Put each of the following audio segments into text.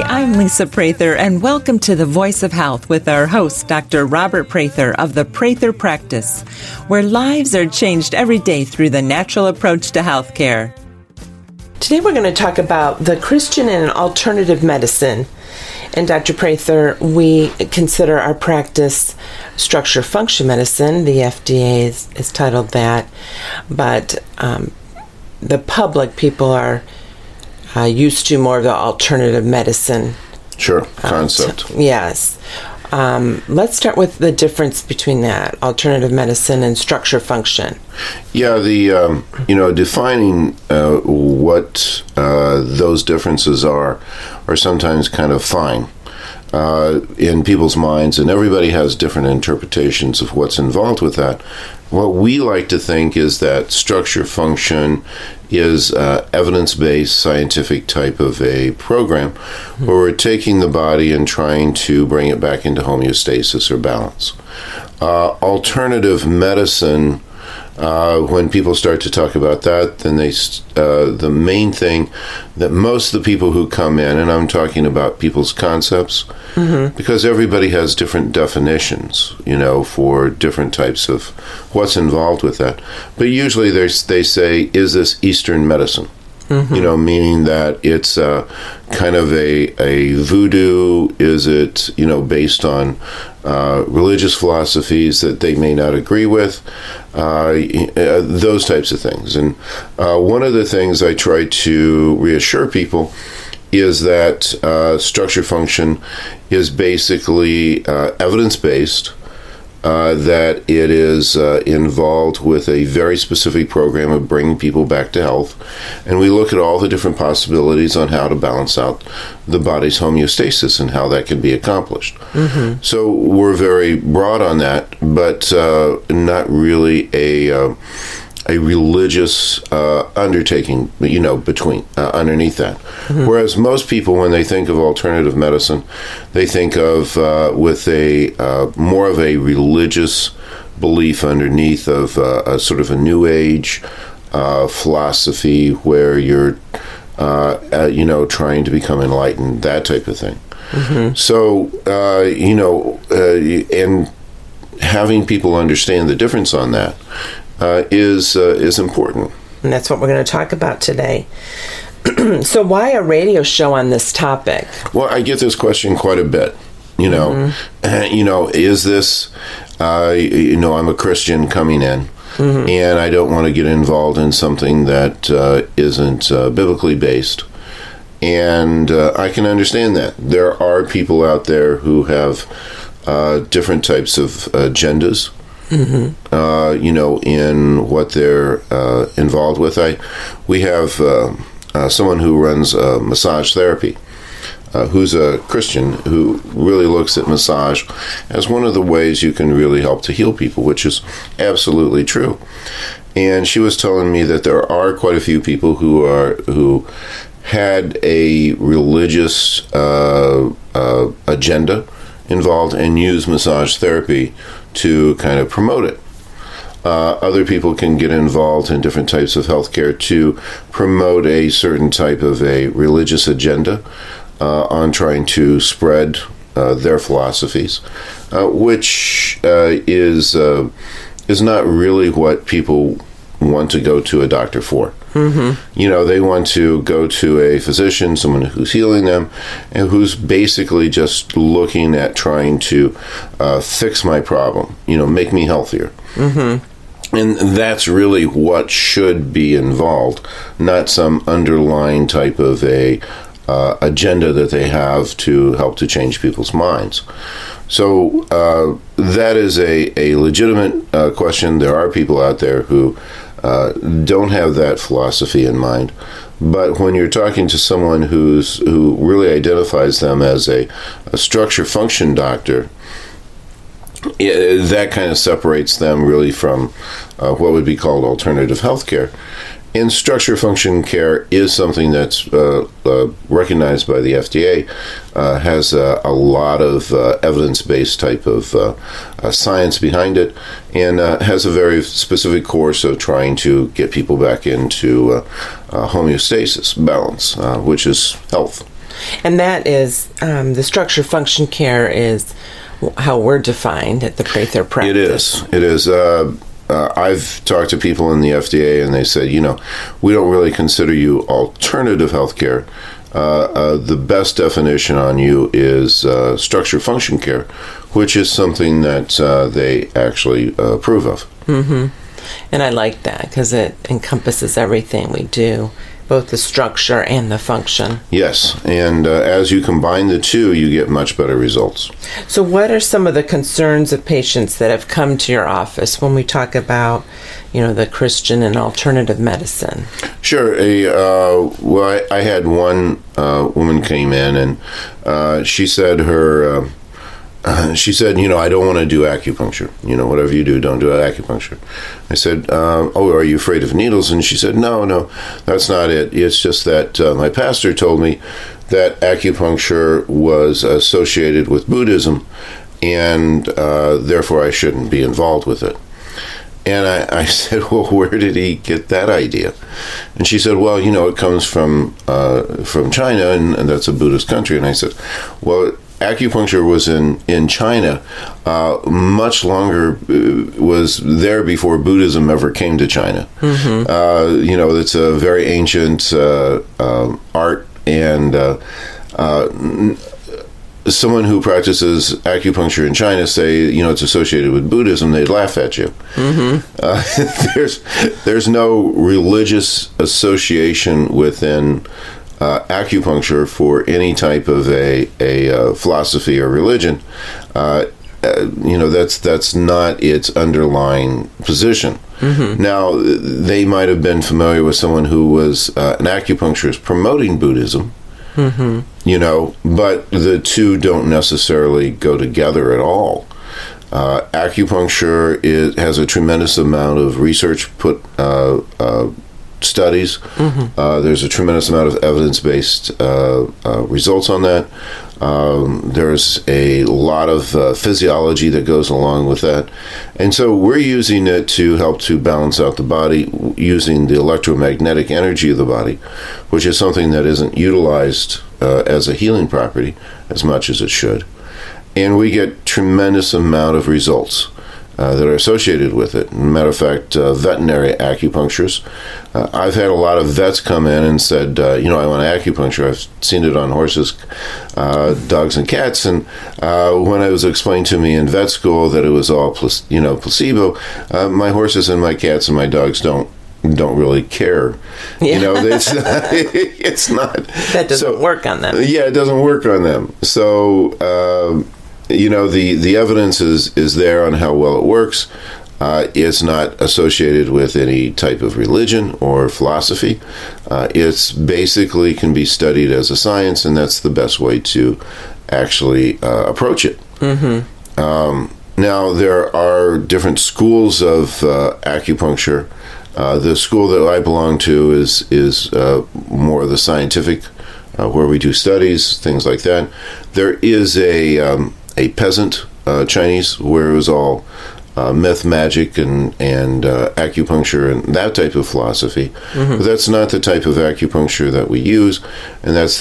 I'm Lisa Prather, and welcome to The Voice of Health with our host, Dr. Robert Prather of the Prather Practice, where lives are changed every day through the natural approach to healthcare. Today we're going to talk about the Christian and alternative medicine. And Dr. Prather, we consider our practice structure function medicine. The FDA is titled that. But the public, people are used to more of the alternative medicine. Sure, concept. Yes. Let's start with the difference between that, alternative medicine and structure function. Yeah, defining what those differences are sometimes kind of fine in people's minds, and everybody has different interpretations of what's involved with that. What we like to think is that structure function is evidence-based scientific type of a program where we're taking the body and trying to bring it back into homeostasis or balance. Alternative medicine, when people start to talk about that, then the main thing that most of the people who come in, and I'm talking about people's concepts, because everybody has different definitions, for different types of what's involved with that. But usually they say, is this Eastern medicine? Meaning that it's kind of a voodoo. Is it, based on religious philosophies that they may not agree with? Those types of things. And one of the things I try to reassure people is that structure function is basically evidence-based, that it is involved with a very specific program of bringing people back to health. And we look at all the different possibilities on how to balance out the body's homeostasis and how that can be accomplished. So we're very broad on that, but not really a religious undertaking, between underneath that. Whereas most people, when they think of alternative medicine, they think of with a more of a religious belief underneath of a sort of a new age philosophy where you're trying to become enlightened, that type of thing. So and having people understand the difference on that is important. And that's what we're going to talk about today. So why a radio show on this topic? Well, I get this question quite a bit. Is this, I'm a Christian coming in, and I don't want to get involved in something that isn't biblically based. And I can understand that. There are people out there who have different types of agendas. In what they're involved with. We have someone who runs massage therapy, who's a Christian, who really looks at massage as one of the ways you can really help to heal people, which is absolutely true. And she was telling me that there are quite a few people who had a religious agenda involved and use massage therapy to kind of promote it. Other people can get involved in different types of healthcare to promote a certain type of a religious agenda on trying to spread their philosophies, which is not really what people want to go to a doctor for. They want to go to a physician, someone who's healing them, and who's basically just looking at trying to fix my problem, make me healthier. And that's really what should be involved, not some underlying type of a agenda that they have to help to change people's minds. So that is a legitimate question. There are people out there who don't have that philosophy in mind. But when you're talking to someone who really identifies them as a structure function doctor, that kind of separates them really from what would be called alternative healthcare. And structure function care is something that's recognized by the FDA, has a lot of evidence-based type of science behind it, and has a very specific course of trying to get people back into homeostasis, balance, which is health. And that is, the structure function care is how we're defined at the Prather practice. It is. I've talked to people in the FDA, and they said, we don't really consider you alternative healthcare. The best definition on you is structure function care, which is something that they actually approve of. Mm-hmm. And I like that because it encompasses everything we do, both the structure and the function. Yes, and as you combine the two, you get much better results. So what are some of the concerns of patients that have come to your office when we talk about, the Christian and alternative medicine? Sure. I had one woman came in, and she said I don't want to do acupuncture. Whatever you do, don't do acupuncture. I said, are you afraid of needles? And she said, no, that's not it. It's just that my pastor told me that acupuncture was associated with Buddhism, and therefore I shouldn't be involved with it. And I said, well, where did he get that idea? And she said, well, it comes from China, and that's a Buddhist country. And I said, well, acupuncture was in China much longer, was there before Buddhism ever came to China. Mm-hmm. It's a very ancient art, and someone who practices acupuncture in China say, it's associated with Buddhism, they'd laugh at you. Mm-hmm. There's no religious association within acupuncture for any type of a philosophy or religion. That's not its underlying position. Mm-hmm. Now, they might have been familiar with someone who was an acupuncturist promoting Buddhism. Mm-hmm. But the two don't necessarily go together at all. Acupuncture has a tremendous amount of research studies. Mm-hmm. There's a tremendous amount of evidence-based results on that. There's a lot of physiology that goes along with that. And so we're using it to help to balance out the body using the electromagnetic energy of the body, which is something that isn't utilized as a healing property as much as it should. And we get tremendous amount of results that are associated with it. Matter of fact, veterinary acupuncturists. I've had a lot of vets come in and said, I want acupuncture. I've seen it on horses, dogs, and cats. And when it was explained to me in vet school that it was all, placebo, my horses and my cats and my dogs don't really care. Yeah. It's not. That doesn't work on them. Yeah, it doesn't work on them. So, the evidence is there on how well it works. It's not associated with any type of religion or philosophy. It's basically can be studied as a science, and that's the best way to actually approach it. Mm-hmm. Now, there are different schools of acupuncture. The school that I belong to is more of the scientific, where we do studies, things like that. There is a peasant Chinese where it was all myth, magic, and acupuncture and that type of philosophy. Mm-hmm. But that's not the type of acupuncture that we use, and that's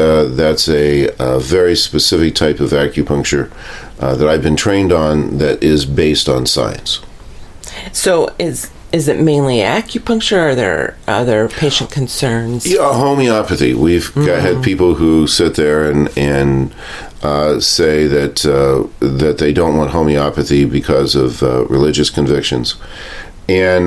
a very specific type of acupuncture that I've been trained on that is based on science. So is it mainly acupuncture, or are there other patient concerns? Yeah, homeopathy. We've had people who sit there and say that they don't want homeopathy because of religious convictions. And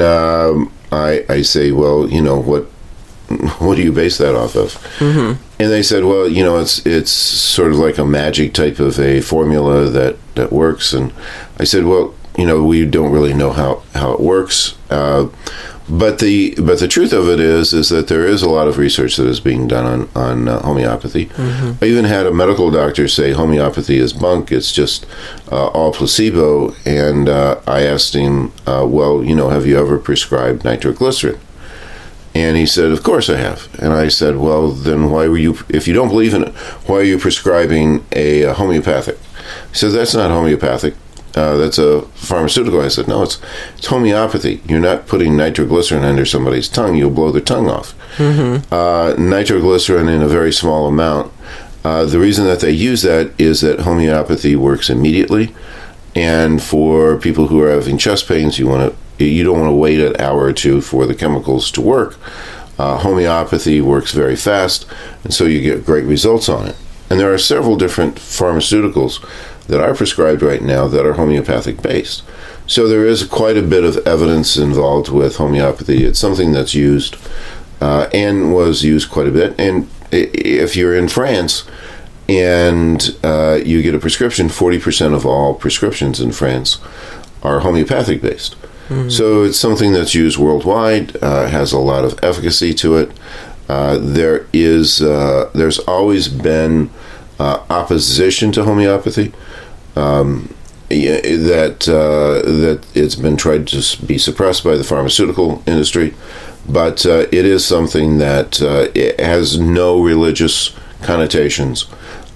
I say, well, what do you base that off of? Mm-hmm. And they said, well, it's sort of like a magic type of a formula that works. And I said, well, we don't really know how it works. But the truth of it is that there is a lot of research that is being done on homeopathy. Mm-hmm. I even had a medical doctor say homeopathy is bunk. It's just all placebo. And I asked him, have you ever prescribed nitroglycerin? And he said, of course I have. And I said, well, then if you don't believe in it, why are you prescribing a homeopathic? He said, that's not homeopathic. That's a pharmaceutical. I said, no, it's homeopathy. You're not putting nitroglycerin under somebody's tongue. You'll blow their tongue off. Mm-hmm. Nitroglycerin in a very small amount The reason that they use that is that homeopathy works immediately, and for people who are having chest pains, you don't want to wait an hour or two for the chemicals to work. Homeopathy works very fast, and so you get great results on it. And there are several different pharmaceuticals that are prescribed right now that are homeopathic based. So there is quite a bit of evidence involved with homeopathy. It's something that's used and was used quite a bit. And if you're in France and you get a prescription, 40% of all prescriptions in France are homeopathic based. Mm-hmm. So it's something that's used worldwide, has a lot of efficacy to it. There's always been opposition to homeopathy, that it's been tried to be suppressed by the pharmaceutical industry, but it is something that it has no religious connotations.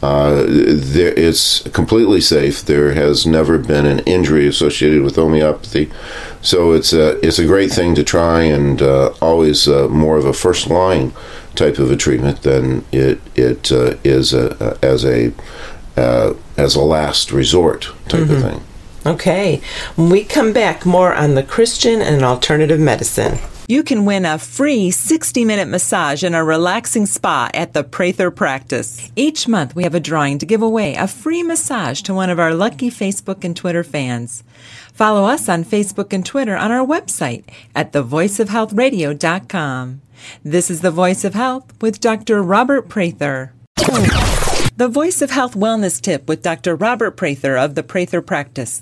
It's completely safe. There has never been an injury associated with homeopathy, so it's a great thing to try, and always more of a first line type of a treatment than it is as a last resort type of thing. Okay, when we come back, more on the Christian and alternative medicine. You can win a free 60-minute massage in a relaxing spa at the Prather Practice. Each month, we have a drawing to give away a free massage to one of our lucky Facebook and Twitter fans. Follow us on Facebook and Twitter on our website at thevoiceofhealthradio.com. This is The Voice of Health with Dr. Robert Prather. The Voice of Health Wellness Tip with Dr. Robert Prather of the Prather Practice.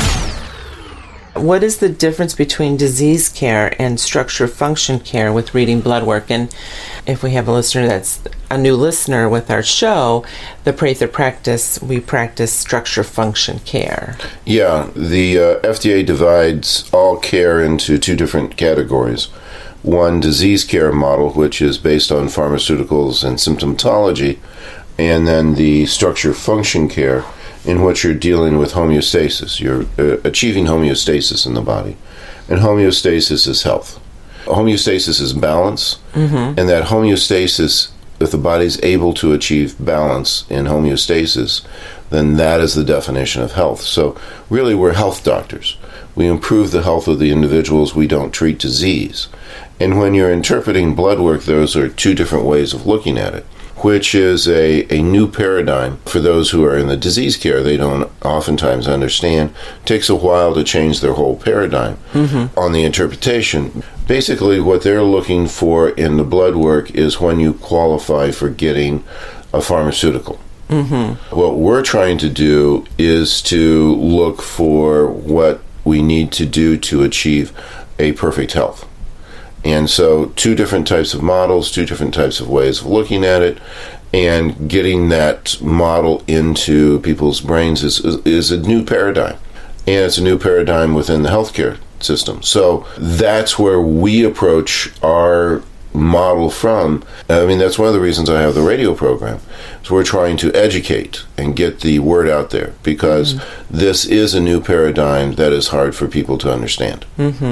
What is the difference between disease care and structure function care with reading blood work? And if we have a listener that's a new listener with our show, the Prather Practice, we practice structure function care. Yeah, the FDA divides all care into two different categories. One, disease care model, which is based on pharmaceuticals and symptomatology, and then the structure function care, in which you're dealing with homeostasis. You're achieving homeostasis in the body. And homeostasis is health. Homeostasis is balance, and that homeostasis, if the body's able to achieve balance in homeostasis, then that is the definition of health. So really, we're health doctors. We improve the health of the individuals. We don't treat disease. And when you're interpreting blood work, those are two different ways of looking at it, which is a new paradigm for those who are in the disease care. They don't oftentimes understand. It takes a while to change their whole paradigm on the interpretation. Basically, what they're looking for in the blood work is when you qualify for getting a pharmaceutical. What we're trying to do is to look for what we need to do to achieve a perfect health. And so two different types of models, two different types of ways of looking at it, and getting that model into people's brains is a new paradigm. And it's a new paradigm within the healthcare system. So that's where we approach our model from. I mean, that's one of the reasons I have the radio program. So we're trying to educate and get the word out there, because this is a new paradigm that is hard for people to understand.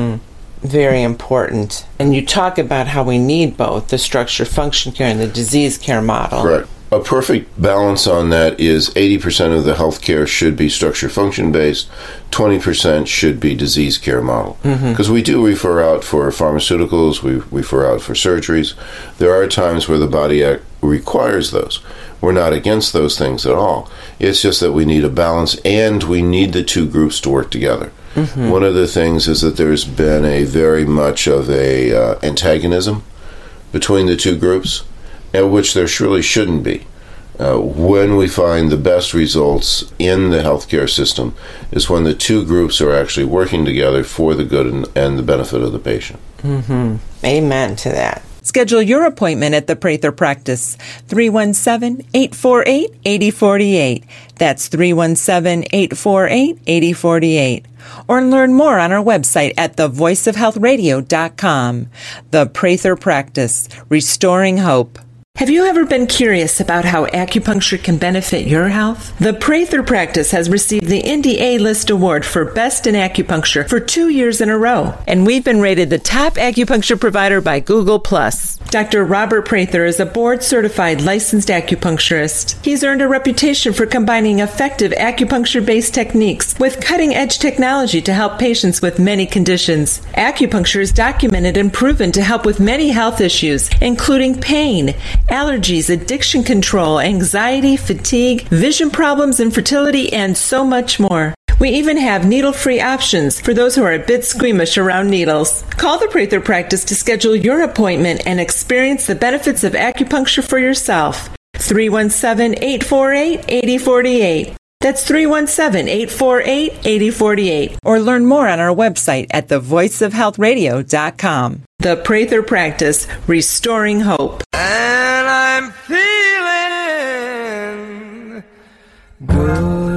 Very important. And you talk about how we need both the structure function care and the disease care model. Correct. A perfect balance on that is 80% of the healthcare should be structure function based, 20% should be disease care model. Because we do refer out for pharmaceuticals, we refer out for surgeries. There are times where the body requires those. We're not against those things at all. It's just that we need a balance, and we need the two groups to work together. One of the things is that there's been a very much of a antagonism between the two groups, and which there surely shouldn't be. When we find the best results in the healthcare system is when the two groups are actually working together for the good and the benefit of the patient. Amen to that. Schedule your appointment at the Prather Practice, 317-848-8048. That's 317-848-8048. Or learn more on our website at thevoiceofhealthradio.com. The Prather Practice, restoring hope. Have you ever been curious about how acupuncture can benefit your health? The Prather Practice has received the Indy A-List Award for Best in Acupuncture for 2 years in a row, and we've been rated the top acupuncture provider by Google+. Dr. Robert Prather is a board-certified licensed acupuncturist. He's earned a reputation for combining effective acupuncture-based techniques with cutting-edge technology to help patients with many conditions. Acupuncture is documented and proven to help with many health issues, including pain, allergies, addiction control, anxiety, fatigue, vision problems, infertility, and so much more. We even have needle-free options for those who are a bit squeamish around needles. Call the Prather Practice to schedule your appointment and experience the benefits of acupuncture for yourself. 317-848-8048. That's 317-848-8048. Or learn more on our website at thevoiceofhealthradio.com. The Prather Practice, restoring hope. And I'm feeling good.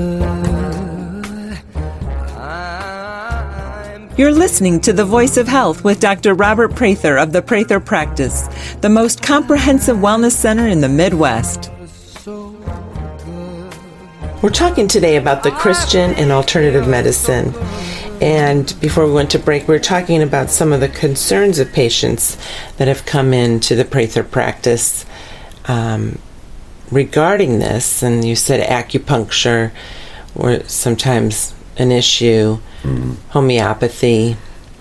You're listening to The Voice of Health with Dr. Robert Prather of the Prather Practice, the most comprehensive wellness center in the Midwest. We're talking today about the Christian and alternative medicine. And before we went to break, we were talking about some of the concerns of patients that have come into the Prather Practice regarding this. And you said acupuncture or sometimes an issue, homeopathy.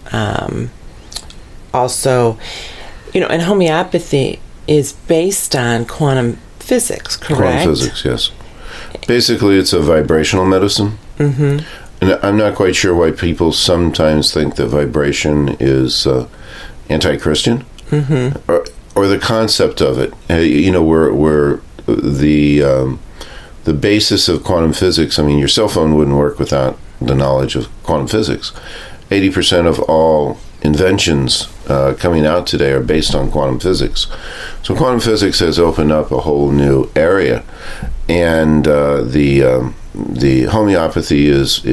Also, and homeopathy is based on quantum physics, correct? Quantum physics, yes. Basically, it's a vibrational medicine. Mm-hmm. And I'm not quite sure why people sometimes think that vibration is anti-Christian, or the concept of it. Where the basis of quantum physics. I mean, your cell phone wouldn't work without the knowledge of quantum physics. 80% of all inventions coming out today are based on quantum physics. So quantum physics has opened up a whole new area, and the homeopathy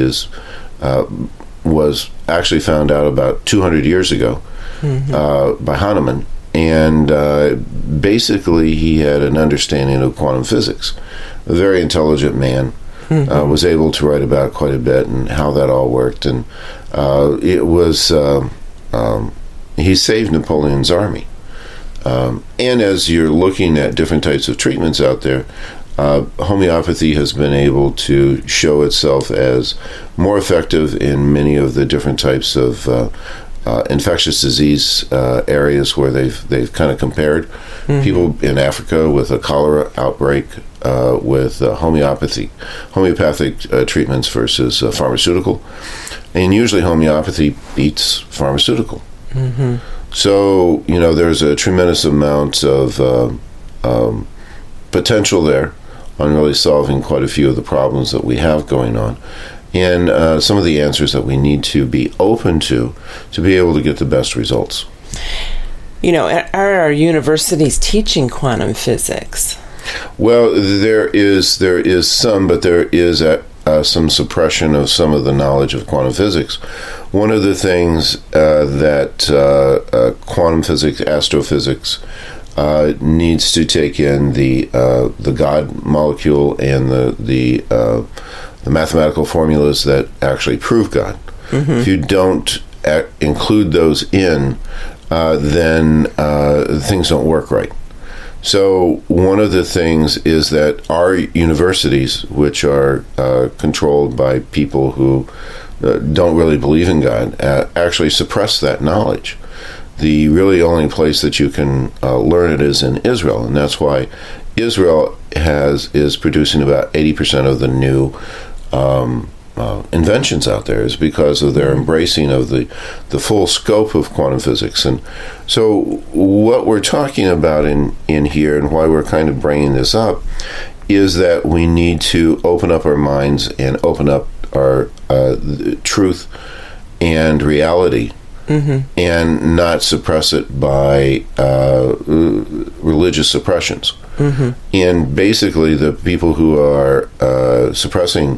was actually found out about 200 years ago by Hahnemann, and basically he had an understanding of quantum physics. A very intelligent man, was able to write about quite a bit and how that all worked, and it was he saved Napoleon's army. And as you're looking at different types of treatments out there, homeopathy has been able to show itself as more effective in many of the different types of infectious disease areas where they've kind of compared people in Africa with a cholera outbreak with homeopathic treatments versus pharmaceutical, and usually homeopathy beats pharmaceutical. So there's a tremendous amount of potential there on really solving quite a few of the problems that we have going on, and some of the answers that we need to be open to be able to get the best results. Are our universities teaching quantum physics? Well, there is some, but there is some suppression of some of the knowledge of quantum physics. One of the things that quantum physics, astrophysics, needs to take in the God molecule and the mathematical formulas that actually prove God. If you don't include those in, then things don't work right. So one of the things is that our universities, which are controlled by people who don't really believe in God, actually suppress that knowledge. The really only place that you can learn it is in Israel, and that's why Israel is producing about 80% of the new inventions out there, is because of their embracing of the full scope of quantum physics. And so what we're talking about in here, and why we're kind of bringing this up, is that we need to open up our minds and open up our truth and reality, and not suppress it by religious suppressions. And basically the people who are suppressing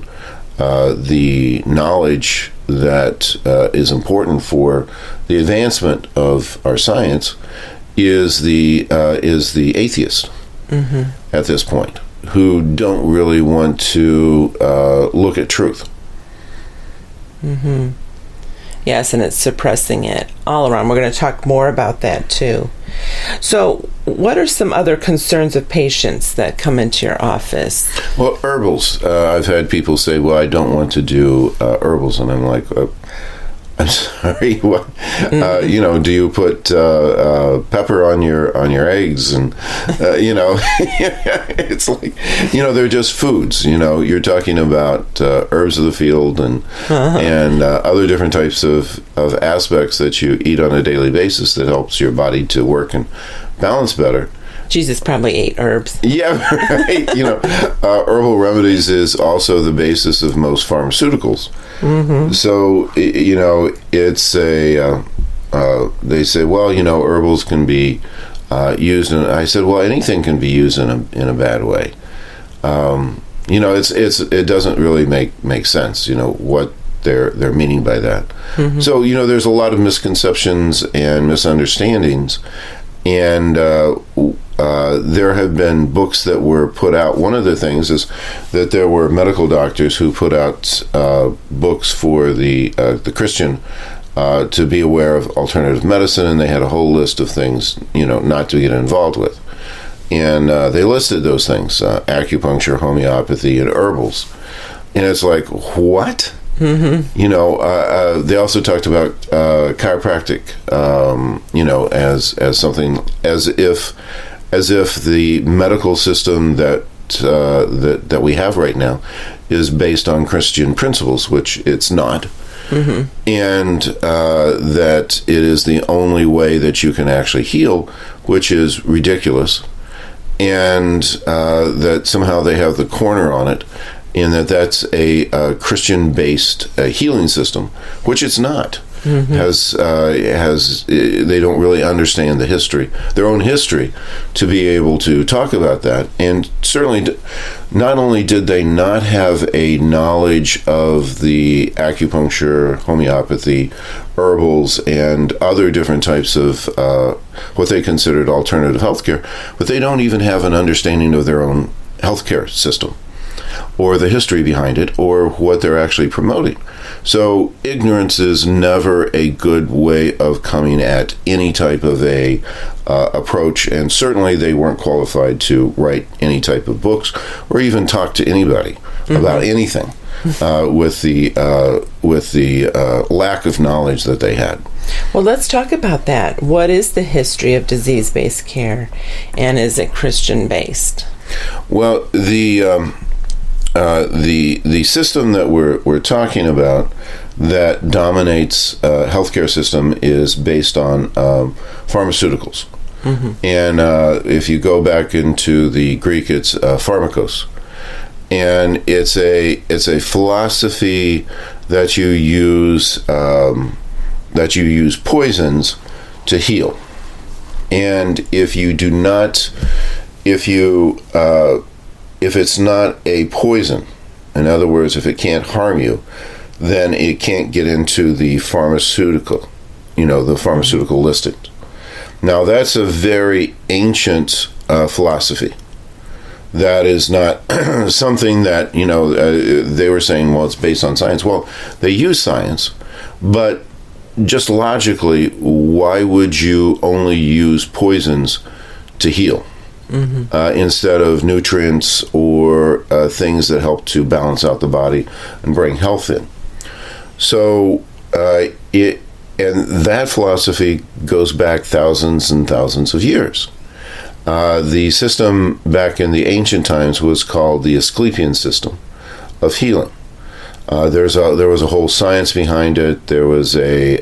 the knowledge that is important for the advancement of our science is the atheist at this point, who don't really want to look at truth. Yes, and it's suppressing it all around. We're going to talk more about that too. So, what are some other concerns of patients that come into your office? Well, herbals. I've had people say, "Well, I don't want to do herbals," and I'm like, "I'm sorry. What? Do you put pepper on your eggs?" And it's like, they're just foods. You're talking about herbs of the field and other different types of aspects that you eat on a daily basis that helps your body to work and balance better. Jesus probably ate herbs. Yeah, right. Herbal remedies is also the basis of most pharmaceuticals. So, it's they say, well, herbals can be used, and I said, well, anything can be used in a bad way. It doesn't really make sense, what they're meaning by that. So, there's a lot of misconceptions and misunderstandings, and there have been books that were put out. One of the things is that there were medical doctors who put out books for the Christian to be aware of alternative medicine, and they had a whole list of things, not to get involved with. And they listed those things, acupuncture, homeopathy, and herbals. And it's like, what? They also talked about chiropractic, as something, as if the medical system that we have right now is based on Christian principles, which it's not, and that it is the only way that you can actually heal, which is ridiculous, and that somehow they have the corner on it, and that's a Christian-based healing system, which it's not. They don't really understand the history, their own history, to be able to talk about that. And certainly, not only did they not have a knowledge of the acupuncture, homeopathy, herbals, and other different types of what they considered alternative healthcare, but they don't even have an understanding of their own healthcare system, or the history behind it, or what they're actually promoting. So ignorance is never a good way of coming at any type of a approach, and certainly they weren't qualified to write any type of books or even talk to anybody about anything with the lack of knowledge that they had. Well, let's talk about that. What is the history of disease-based care, and is it Christian-based? Well, the system that we're talking about that dominates healthcare system is based on pharmaceuticals, and if you go back into the Greek, it's pharmakos, and it's a philosophy that you use poisons to heal, and if it's not a poison, in other words, if it can't harm you, then it can't get into the pharmaceutical listing. Now, that's a very ancient philosophy. That is not something that, they were saying, well, it's based on science. Well, they use science, but just logically, why would you only use poisons to heal? Instead of nutrients or things that help to balance out the body and bring health in. So that philosophy goes back thousands and thousands of years. The system back in the ancient times was called the Asclepian system of healing. There was a whole science behind it. There was a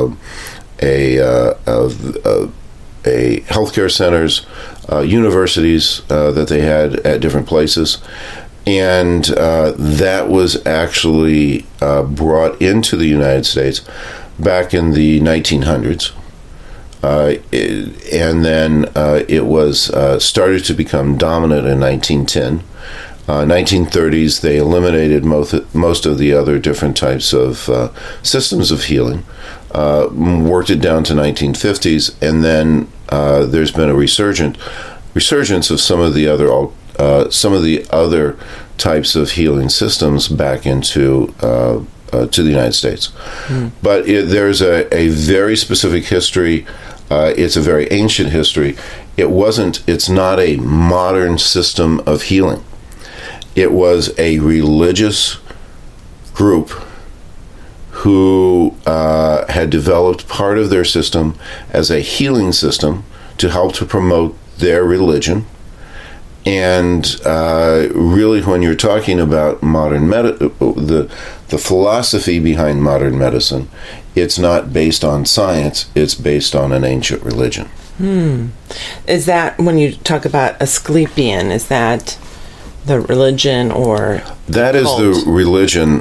healthcare centers, universities that they had at different places, and that was actually brought into the United States back in the 1900s, and then it was started to become dominant in 1910. 1930s, they eliminated most of the other different types of systems of healing, worked it down to 1950s, and then there's been a resurgence of some of the other types of healing systems back into to the United States. But there's a very specific history. It's a very ancient history. It's not a modern system of healing. It was a religious group who had developed part of their system as a healing system to help to promote their religion. And really, when you're talking about the philosophy behind modern medicine, it's not based on science, it's based on an ancient religion. Is that, when you talk about Asclepian, is that the religion or that is cult? The religion.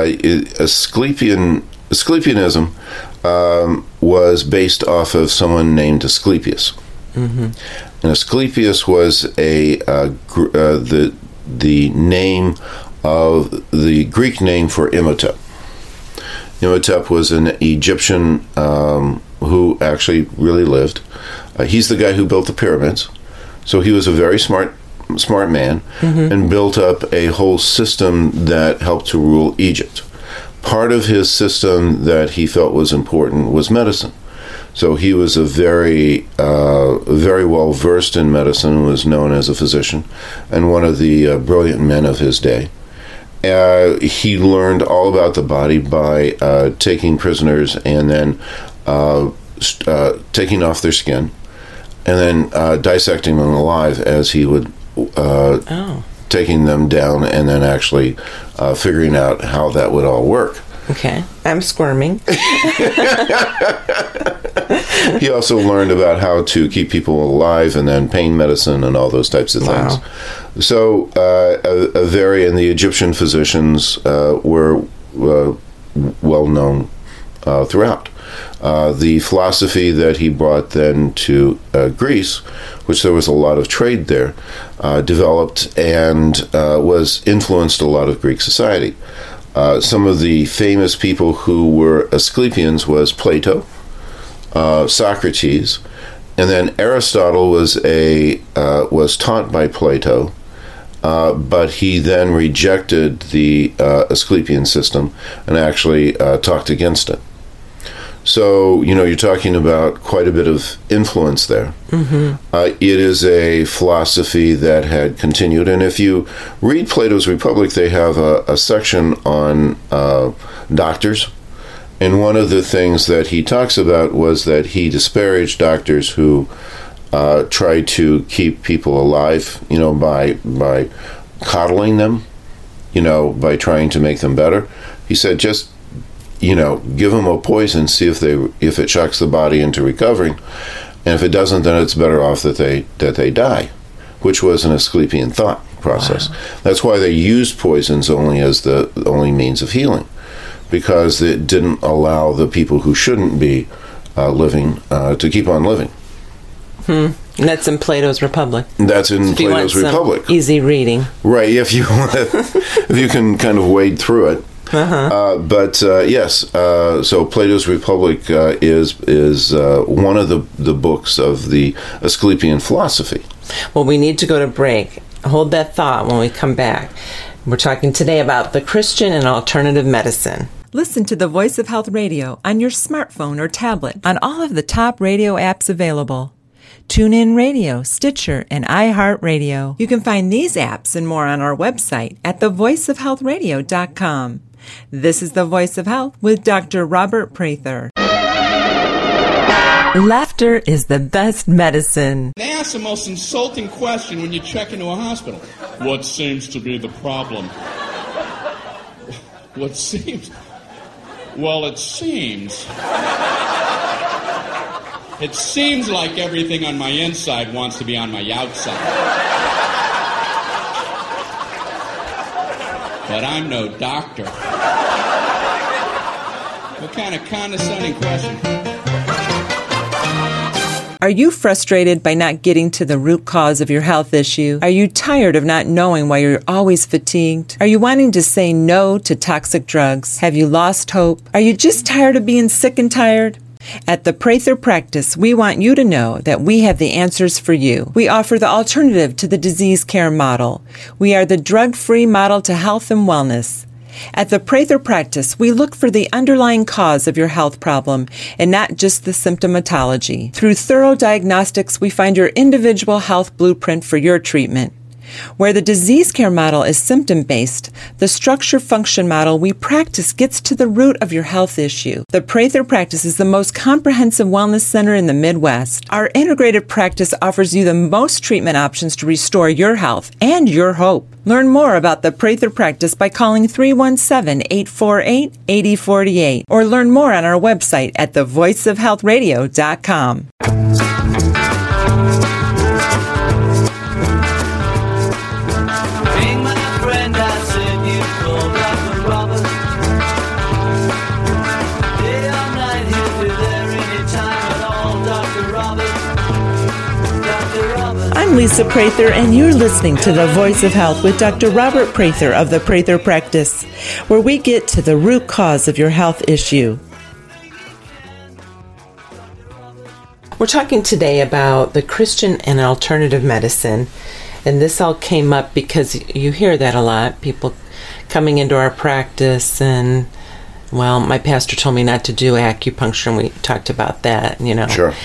Asclepianism was based off of someone named Asclepius. And Asclepius was the name of the Greek name for Imhotep. Imhotep was an Egyptian who actually really lived. He's the guy who built the pyramids. So he was a very smart man and built up a whole system that helped to rule Egypt. Part of his system that he felt was important was medicine. So he was a very well versed in medicine and was known as a physician and one of the brilliant men of his day. He learned all about the body by taking prisoners and then taking off their skin and then dissecting them alive as he would taking them down and then actually figuring out how that would all work. Okay, I'm squirming. He also learned about how to keep people alive and then pain medicine and all those types of things. So and the Egyptian physicians were well known throughout. The philosophy that he brought then to Greece, which there was a lot of trade there, developed and was influenced a lot of Greek society. Some of the famous people who were Asclepians was Plato, Socrates, and then Aristotle was taught by Plato, but he then rejected the Asclepian system and actually talked against it. So, you're talking about quite a bit of influence there. It is a philosophy that had continued, and if you read Plato's Republic, they have a section on doctors, and one of the things that he talks about was that he disparaged doctors who tried to keep people alive, by coddling them, by trying to make them better. He said, just give them a poison, see if it shocks the body into recovering, and if it doesn't, then it's better off that they die, which was an Asclepian thought process. Wow. That's why they used poisons only as the only means of healing, because it didn't allow the people who shouldn't be living to keep on living. And that's in Plato's Republic. That's in Plato's Republic. Easy reading, right? If you can kind of wade through it. Yes, so Plato's Republic is one of the books of the Asclepian philosophy. Well, we need to go to break. Hold that thought when we come back. We're talking today about the Christian and alternative medicine. Listen to the Voice of Health Radio on your smartphone or tablet on all of the top radio apps available. TuneIn Radio, Stitcher, and iHeartRadio. You can find these apps and more on our website at thevoiceofhealthradio.com. This is The Voice of Health with Dr. Robert Prather. Laughter is the best medicine. They ask the most insulting question when you check into a hospital. What seems to be the problem? What seems? Well, it seems. It seems like everything on my inside wants to be on my outside. But I'm no doctor. What kind of condescending question? Are you frustrated by not getting to the root cause of your health issue? Are you tired of not knowing why you're always fatigued? Are you wanting to say no to toxic drugs? Have you lost hope? Are you just tired of being sick and tired? At the Prather Practice, we want you to know that we have the answers for you. We offer the alternative to the disease care model. We are the drug-free model to health and wellness. At the Prather Practice, we look for the underlying cause of your health problem and not just the symptomatology. Through thorough diagnostics, we find your individual health blueprint for your treatment. Where the disease care model is symptom-based, the structure-function model we practice gets to the root of your health issue. The Prather Practice is the most comprehensive wellness center in the Midwest. Our integrated practice offers you the most treatment options to restore your health and your hope. Learn more about the Prather Practice by calling 317-848-8048 or learn more on our website at thevoiceofhealthradio.com. I'm Lisa Prather, and you're listening to The Voice of Health with Dr. Robert Prather of the Prather Practice, where we get to the root cause of your health issue. We're talking today about the Christian and alternative medicine, and this all came up because you hear that a lot, people coming into our practice and, well, my pastor told me not to do acupuncture, and we talked about that, you know. Sure.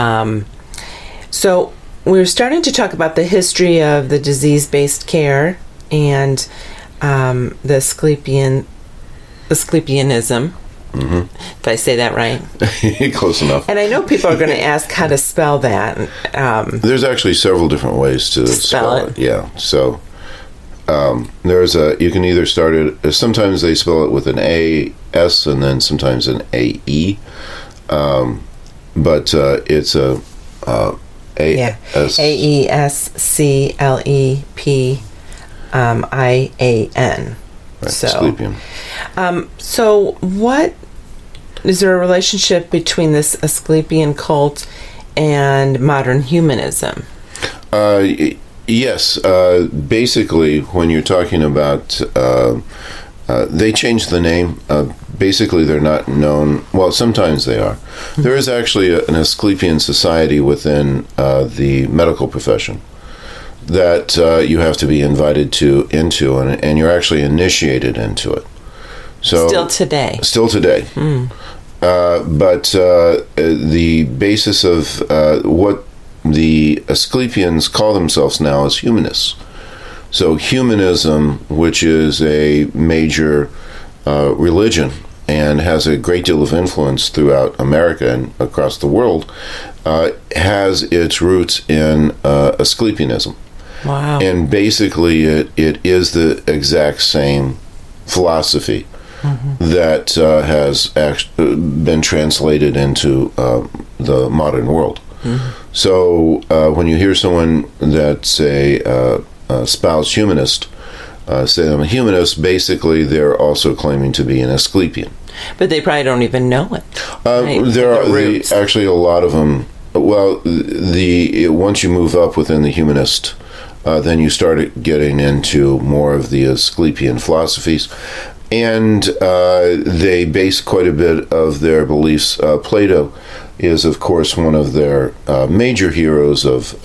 So we're starting to talk about the history of the disease-based care and the Asclepianism. Mm-hmm. Did I say that right? Close enough. And I know people are going to ask how to spell that. There's actually several different ways to spell it. Yeah. So you can either start it, sometimes they spell it with an A-S and then sometimes an A-E. But it's a... A-E-S-C-L-E-P-I-A-N. Right, so, Asclepian. So what, is there a relationship between this Asclepian cult and modern humanism? Yes. Basically, when you're talking about... they changed the name. Basically, they're not known... Well, sometimes they are. Mm-hmm. There is actually an Asclepian society within the medical profession that you have to be invited into, and you're actually initiated into it. So Still today. Mm. But the basis of what the Asclepians call themselves now is humanists. So humanism, which is a major religion and has a great deal of influence throughout America and across the world, has its roots in Asclepianism. Wow. And basically it is the exact same philosophy that has been translated into the modern world. Mm-hmm. So when you hear someone that's a espoused humanist, say I'm a humanist, basically they're also claiming to be an Asclepian. But they probably don't even know it. Right? There are actually a lot of them. Well, once you move up within the humanist, then you start getting into more of the Asclepian philosophies, and they base quite a bit of their beliefs. Plato is, of course, one of their major heroes of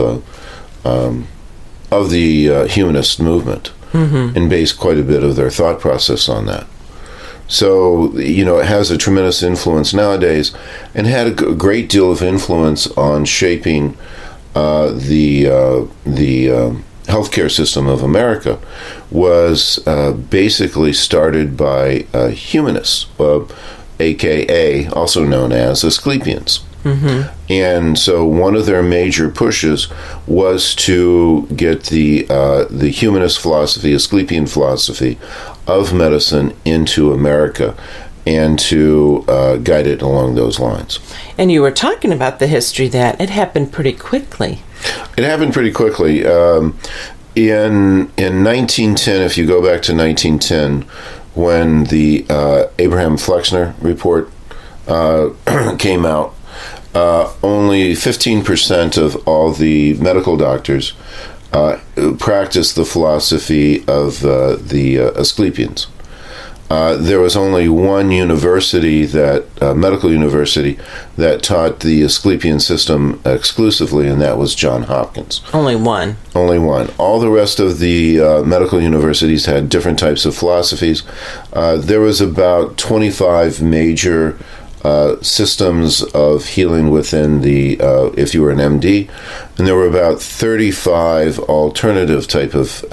the humanist movement, and base quite a bit of their thought process on that. So, it has a tremendous influence nowadays, and had a great deal of influence on shaping the healthcare system of America. Was basically started by humanists, aka also known as Asclepians. Mm-hmm. And so one of their major pushes was to get the humanist philosophy, Asclepian philosophy of medicine into America, and to guide it along those lines. And you were talking about the history that it happened pretty quickly. It happened pretty quickly. In 1910, if you go back to 1910, when the Abraham Flexner report came out, only 15% of all the medical doctors practice the philosophy of the Asclepians. There was only one university, medical university, that taught the Asclepian system exclusively, and that was Johns Hopkins. Only one. Only one. All the rest of the medical universities had different types of philosophies. There was about 25 major systems of healing within the, if you were an MD, and there were about 35 alternative type of,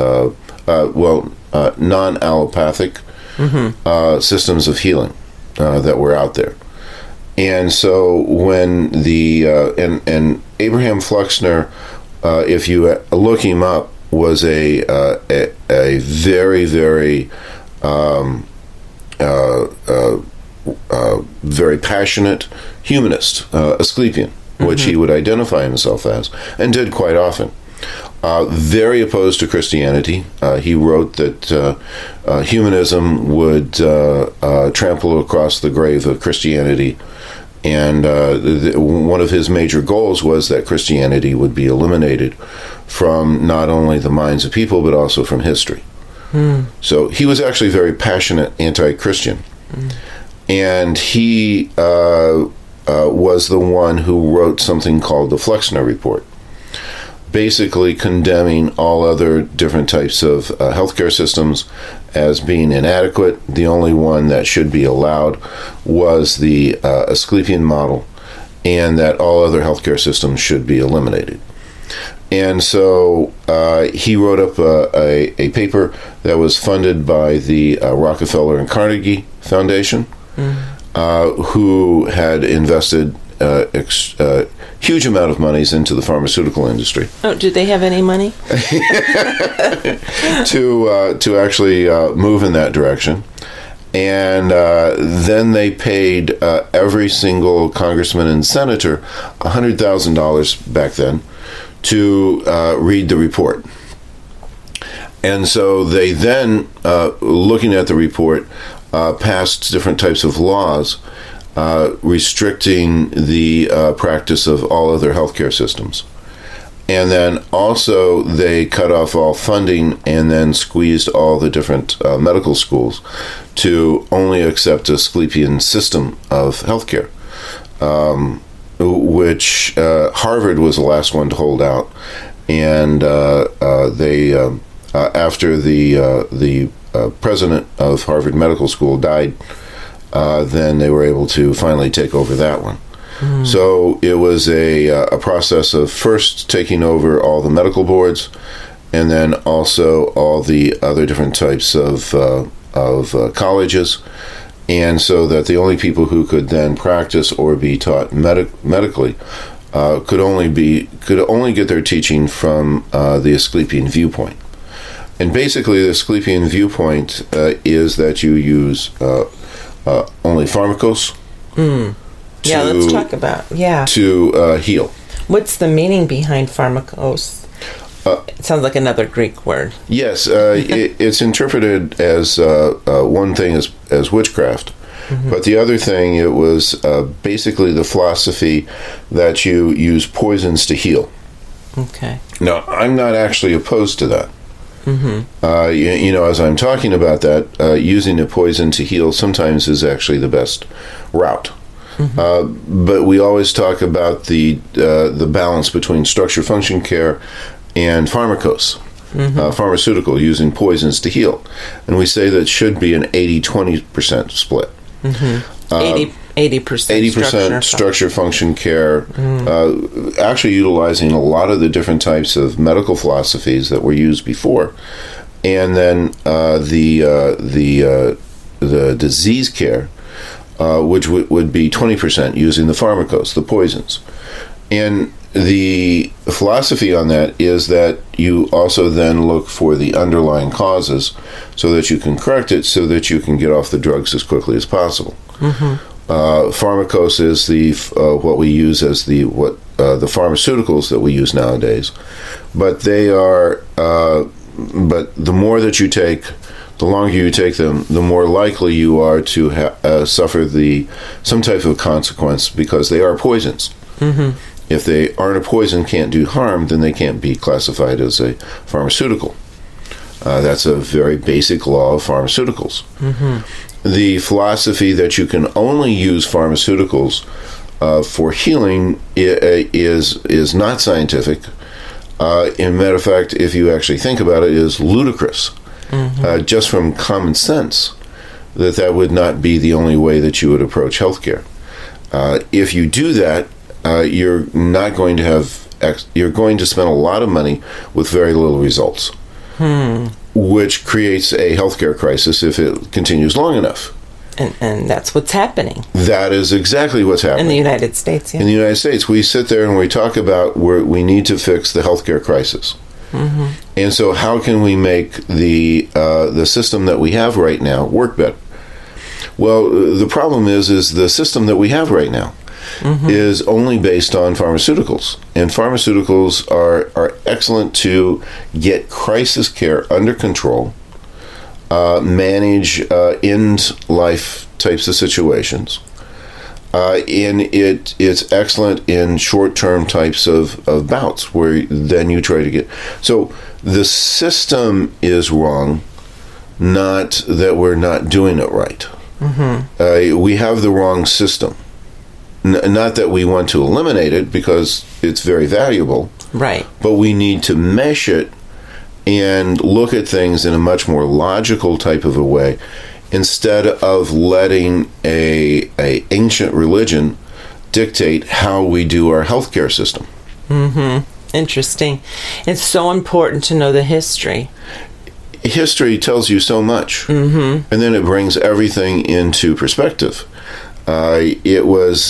non-allopathic systems of healing that were out there. And so when the and Abraham Fluxner, if you look him up, was a very, very very passionate humanist, Asclepian, which he would identify himself as, and did quite often. Very opposed to Christianity. He wrote that humanism would trample across the grave of Christianity, and one of his major goals was that Christianity would be eliminated from not only the minds of people, but also from history. So he was actually very passionate anti-Christian. And he was the one who wrote something called the Flexner Report, basically condemning all other different types of healthcare systems as being inadequate. The only one that should be allowed was the Asclepian model, and that all other healthcare systems should be eliminated. And so he wrote up a paper that was funded by the Rockefeller and Carnegie Foundation, who had invested a huge amount of monies into the pharmaceutical industry. Oh, did they have any money? to actually move in that direction. And then they paid every single congressman and senator $100,000 back then to read the report. And so they then, looking at the report, passed different types of laws restricting the practice of all other healthcare systems. And then also they cut off all funding and then squeezed all the different medical schools to only accept a Asclepian system of healthcare, which Harvard was the last one to hold out. And they, after the president of Harvard Medical School died, then they were able to finally take over that one. So it was a process of first taking over all the medical boards, and then also all the other different types of colleges, and so that the only people who could then practice or be taught medically could only get their teaching from the Asclepian viewpoint. And basically, the Asclepian viewpoint is that you use only pharmakos. Let's talk about to heal. What's the meaning behind pharmakos? It sounds like another Greek word. Yes, it's interpreted as one thing as witchcraft, but the other thing, it was basically the philosophy that you use poisons to heal. Okay. Now, I'm not actually opposed to that. As I'm talking about that, using a poison to heal sometimes is actually the best route. But we always talk about the balance between structure-function care and pharmakos, pharmaceutical, using poisons to heal. And we say that should be an 80-20% split. 80% structure-function care, actually utilizing a lot of the different types of medical philosophies that were used before. And then the disease care, which would be 20% using the pharmakos, the poisons. And the philosophy on that is that you also then look for the underlying causes so that you can correct it, so that you can get off the drugs as quickly as possible. Pharmakos is what we use as the pharmaceuticals that we use nowadays. But they are, but the more that you take, the longer you take them, the more likely you are to suffer some type of consequence, because they are poisons. Mm-hmm. If they aren't a poison, can't do harm, then they can't be classified as a pharmaceutical. That's a very basic law of pharmaceuticals. Mm-hmm. The philosophy that you can only use pharmaceuticals for healing is not scientific. In matter of fact, if you actually think about it, is ludicrous. Mm-hmm. Just from common sense, that would not be the only way that you would approach healthcare. If you do that, you're not going to have. You're going to spend a lot of money with very little results, which creates a healthcare crisis if it continues long enough. And that's what's happening. That is exactly what's happening. In the United States, yeah. In the United States, we sit there and we talk about where we need to fix the healthcare crisis. Mm-hmm. And so how can we make the system that we have right now work better? Well, the problem is the system that we have right now is only based on pharmaceuticals. And pharmaceuticals are excellent to get crisis care under control, manage end-life types of situations. And it's excellent in short-term types of bouts where then you try to get... So the system is wrong, not that we're not doing it right. Mm-hmm. We have the wrong system. Not that we want to eliminate it because it's very valuable. Right. But we need to mesh it and look at things in a much more logical type of a way, instead of letting a ancient religion dictate how we do our healthcare system. Mm-hmm. Interesting. It's so important to know the history. History tells you so much, and then it brings everything into perspective. The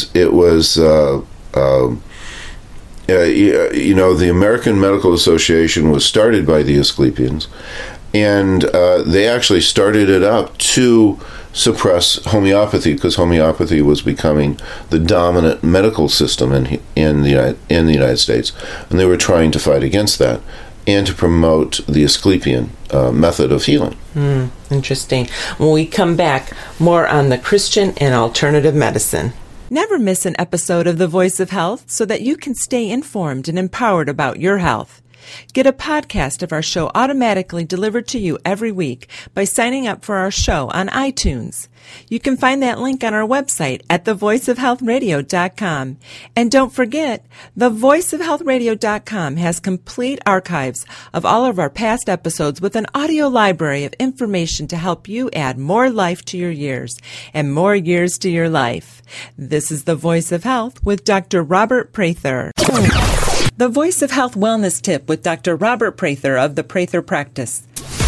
American Medical Association was started by the Asclepians, and they actually started it up to suppress homeopathy, because homeopathy was becoming the dominant medical system in the United States, and they were trying to fight against that and to promote the Asclepian method of healing. Interesting. When we come back, more on the Christian and alternative medicine. Never miss an episode of The Voice of Health so that you can stay informed and empowered about your health. Get a podcast of our show automatically delivered to you every week by signing up for our show on iTunes. You can find that link on our website at thevoiceofhealthradio.com. And don't forget, thevoiceofhealthradio.com has complete archives of all of our past episodes with an audio library of information to help you add more life to your years and more years to your life. This is The Voice of Health with Dr. Robert Prather. The Voice of Health Wellness Tip with Dr. Robert Prather of the Prather Practice.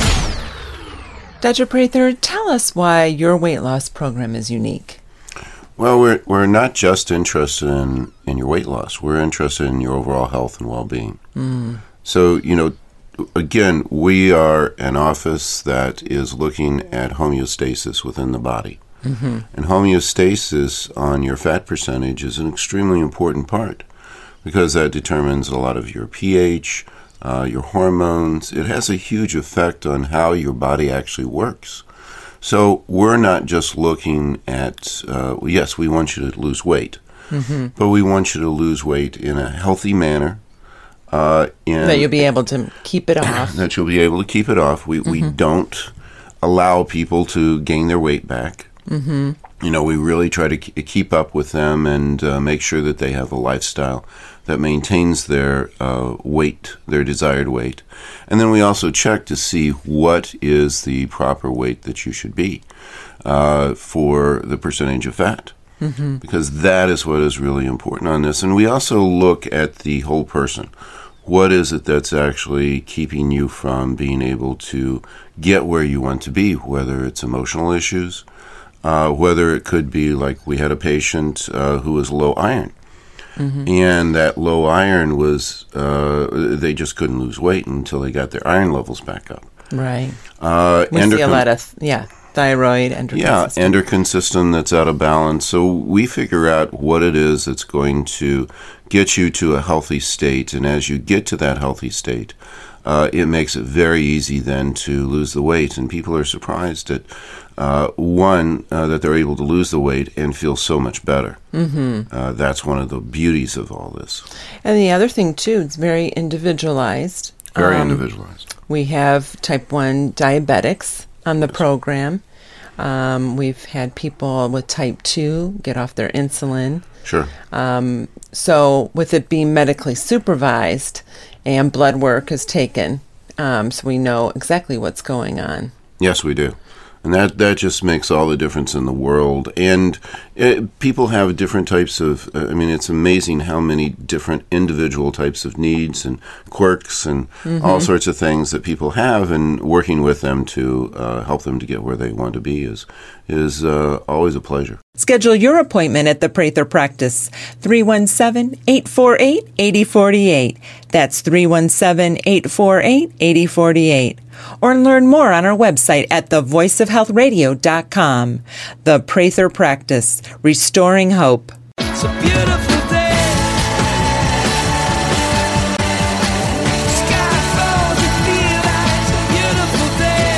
Dr. Prather, tell us why your weight loss program is unique. Well, we're not just interested in your weight loss. We're interested in your overall health and well-being. So, again, we are an office that is looking at homeostasis within the body. And homeostasis on your fat percentage is an extremely important part, because that determines a lot of your pH, your hormones. It has a huge effect on how your body actually works. So we're not just looking at, yes, we want you to lose weight, but we want you to lose weight in a healthy manner. That you'll be able to keep it off. That you'll be able to keep it off. We don't allow people to gain their weight back. We really try to keep up with them and make sure that they have a lifestyle that maintains their weight, their desired weight. And then we also check to see what is the proper weight that you should be for the percentage of fat, because that is what is really important on this. And we also look at the whole person. What is it that's actually keeping you from being able to get where you want to be, whether it's emotional issues, whether it could be like we had a patient who was low iron. And that low iron was, they just couldn't lose weight until they got their iron levels back up. Right. We see a lot of, thyroid, endocrine system. Endocrine system that's out of balance. So we figure out what it is that's going to get you to a healthy state. And as you get to that healthy state, it makes it very easy then to lose the weight. And people are surprised at, that they're able to lose the weight and feel so much better. Mm-hmm. That's one of the beauties of all this. And the other thing, too, it's very individualized. Very individualized. We have type 1 diabetics on the program. We've had people with type 2 get off their insulin. Sure. So with it being medically supervised and blood work is taken, so we know exactly what's going on. Yes, we do. And that just makes all the difference in the world. And people have different types of, it's amazing how many different individual types of needs and quirks and all sorts of things that people have, and working with them to help them to get where they want to be is always a pleasure. Schedule your appointment at the Prather Practice, 317-848-8048. That's 317-848-8048. Or learn more on our website at thevoiceofhealthradio.com. The Prather Practice, restoring hope. It's a beautiful day. Sky falls, you feel like it's a beautiful day.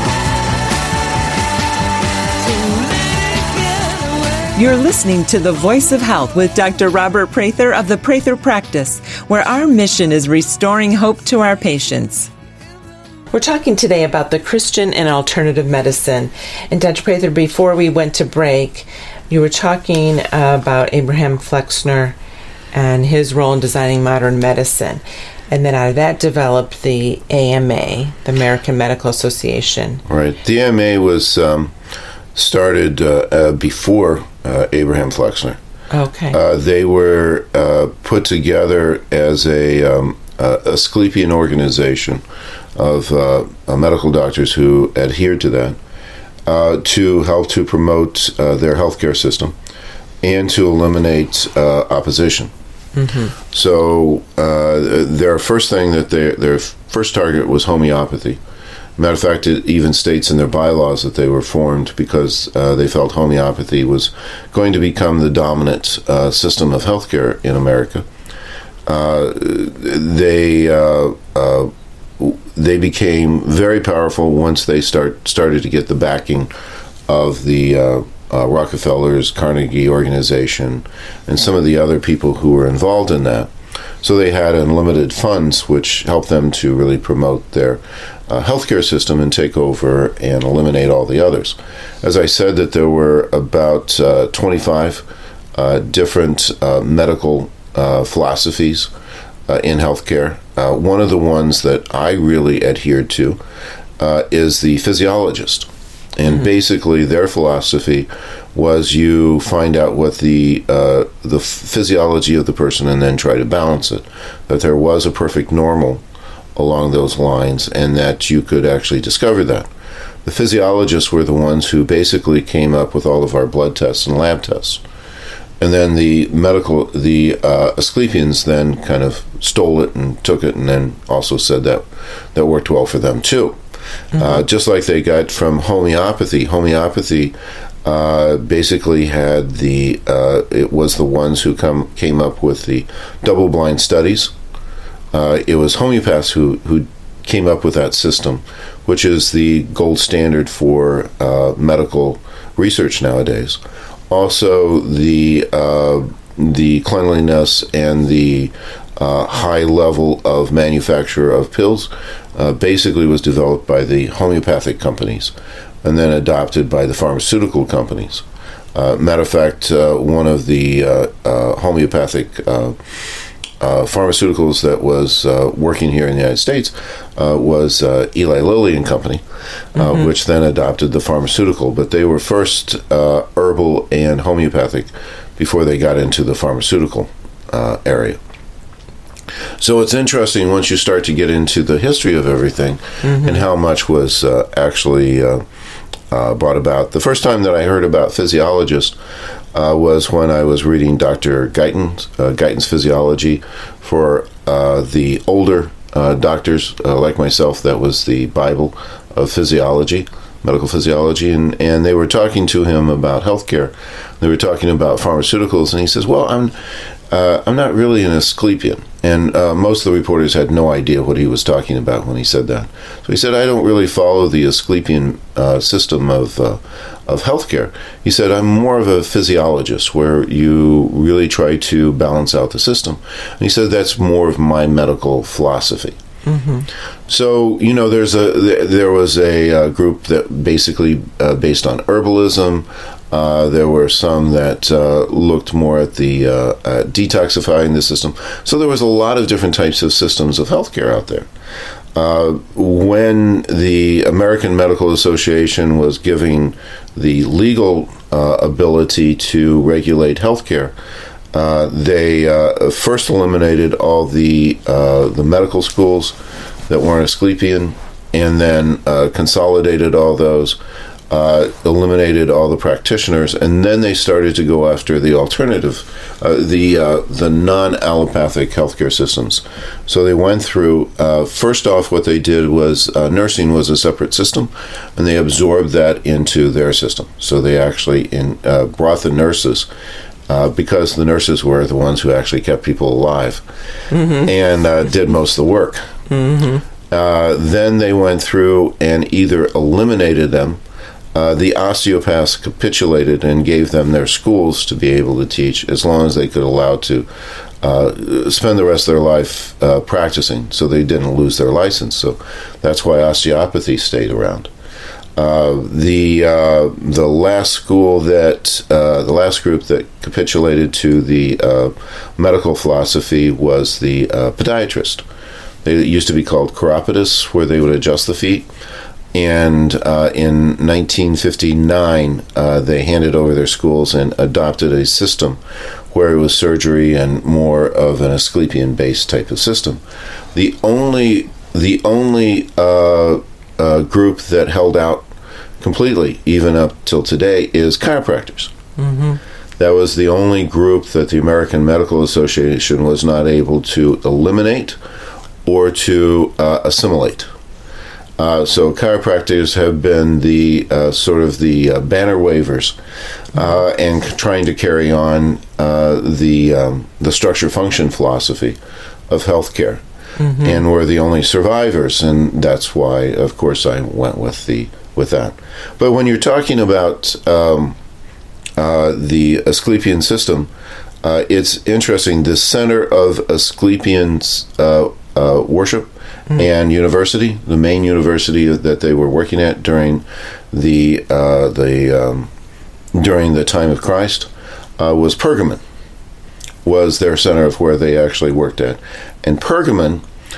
So let it get away. You're listening to The Voice of Health with Dr. Robert Prather of the Prather Practice, where our mission is restoring hope to our patients. We're talking today about the Christian and alternative medicine. And Dr. Prather, before we went to break, you were talking about Abraham Flexner and his role in designing modern medicine. And then out of that developed the AMA, the American Medical Association. Right. The AMA was started before Abraham Flexner. Okay. They were put together as a Asclepian organization of medical doctors who adhered to that to help to promote their healthcare system and to eliminate opposition. Mm-hmm. So their first thing their first target was homeopathy. Matter of fact, it even states in their bylaws that they were formed because they felt homeopathy was going to become the dominant system of healthcare in America. They became very powerful once they started to get the backing of the Rockefellers, Carnegie organization, and some of the other people who were involved in that. So they had unlimited funds, which helped them to really promote their healthcare system and take over and eliminate all the others. As I said, that there were about 25 different medical philosophies in healthcare. One of the ones that I really adhered to is the physiologist. And basically their philosophy was you find out what the physiology of the person and then try to balance it. That there was a perfect normal along those lines and that you could actually discover that. The physiologists were the ones who basically came up with all of our blood tests and lab tests. And then the Asclepians then kind of stole it and took it and then also said that worked well for them too. Mm-hmm. Just like they got from homeopathy. Homeopathy basically had it was the ones who came up with the double-blind studies. It was homeopaths who came up with that system, which is the gold standard for medical research nowadays. Also, the cleanliness and the high level of manufacture of pills basically was developed by the homeopathic companies and then adopted by the pharmaceutical companies. Matter of fact, one of the homeopathic pharmaceuticals that was working here in the United States was Eli Lilly and Company, which then adopted the pharmaceutical. But they were first herbal and homeopathic before they got into the pharmaceutical area. So it's interesting once you start to get into the history of everything and how much was actually brought about. The first time that I heard about physiologists was when I was reading Dr. Guyton's Physiology for the older doctors like myself. That was the Bible of physiology, medical physiology, and they were talking to him about healthcare. They were talking about pharmaceuticals, and he says, "Well, I'm not really an Asclepian." And most of the reporters had no idea what he was talking about when he said that. So he said, I don't really follow the Asclepian system of healthcare. He said, I'm more of a physiologist, where you really try to balance out the system. And he said, that's more of my medical philosophy. Mm-hmm. So, there was a group that basically based on herbalism. There were some that looked more at the detoxifying the system. So there was a lot of different types of systems of healthcare out there. When the American Medical Association was giving the legal ability to regulate healthcare, they first eliminated all the medical schools that weren't Asclepian, and then consolidated all those, eliminated all the practitioners, and then they started to go after the alternative, the non-allopathic healthcare systems. So they went through, first off, what they did was nursing was a separate system, and they absorbed that into their system. So they actually brought the nurses, because the nurses were the ones who actually kept people alive, mm-hmm. and did most of the work. Mm-hmm. Then they went through and either eliminated them. The osteopaths capitulated and gave them their schools to be able to teach, as long as they could allow to spend the rest of their life practicing, so they didn't lose their license. So that's why osteopathy stayed around. The last school that the last group that capitulated to the medical philosophy was the podiatrist. They used to be called chiropodists, where they would adjust the feet. And in 1959, they handed over their schools and adopted a system where it was surgery and more of an Asclepian-based type of system. The only group that held out completely, even up till today, is chiropractors. Mm-hmm. That was the only group that the American Medical Association was not able to eliminate or to assimilate. So chiropractors have been the sort of the banner wavers, and trying to carry on the structure function philosophy of healthcare, mm-hmm. and we're the only survivors, and that's why, of course, I went with that. But when you're talking about the Asclepian system, it's interesting. The center of Asclepian's worship. Mm-hmm. And university, the main university that they were working at during the time of Christ, was Pergamon. Was their center of where they actually worked at, and Pergamon.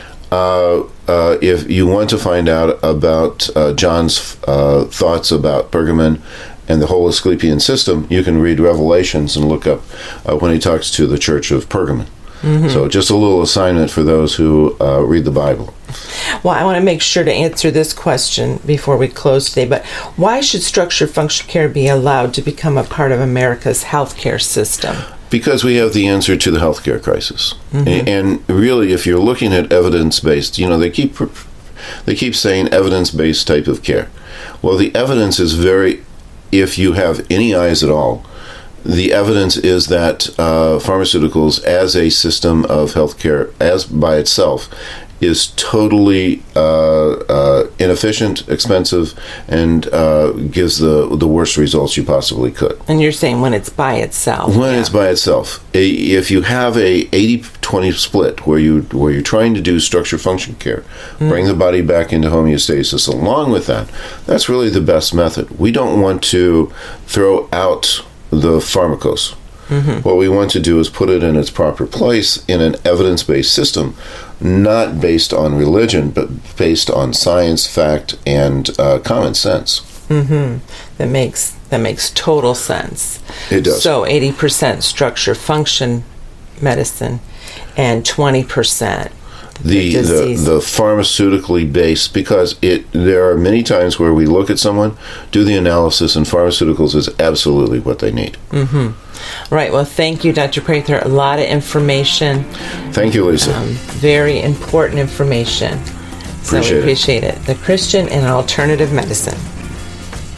If you want to find out about John's thoughts about Pergamon and the whole Asclepian system, you can read Revelations and look up when he talks to the church of Pergamon. Mm-hmm. So just a little assignment for those who read the Bible. Well, I want to make sure to answer this question before we close today, but why should structure function care be allowed to become a part of America's healthcare system? Because we have the answer to the healthcare crisis. Mm-hmm. And really, if you're looking at evidence-based, they keep saying evidence-based type of care. Well, the evidence is if you have any eyes at all, the evidence is that pharmaceuticals as a system of healthcare, as by itself, is totally inefficient, expensive, and gives the worst results you possibly could. And you're saying when it's by itself. When it's by itself. If you have a 80-20 split where you're trying to do structure function care, bring the body back into homeostasis, along with that, that's really the best method. We don't want to throw out the pharmacos. Mm-hmm. What we want to do is put it in its proper place in an evidence-based system, not based on religion, but based on science, fact, and common sense. Mm-hmm. That makes total sense. It does. So 80% structure function medicine and 20% the pharmaceutically based, because there are many times where we look at someone, do the analysis, and pharmaceuticals is absolutely what they need. Mm-hmm. Right. Well, thank you, Dr. Prather. A lot of information. Thank you, Lisa. Very important information. So we appreciate it. The Christian and Alternative Medicine.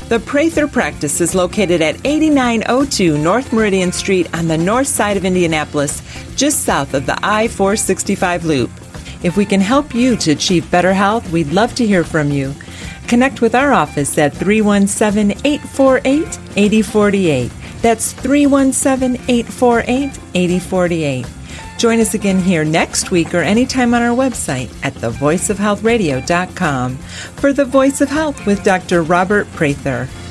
The Prather Practice is located at 8902 North Meridian Street on the north side of Indianapolis, just south of the I-465 loop. If we can help you to achieve better health, we'd love to hear from you. Connect with our office at 317-848-8048. That's 317-848-8048. Join us again here next week or anytime on our website at thevoiceofhealthradio.com for The Voice of Health with Dr. Robert Prather.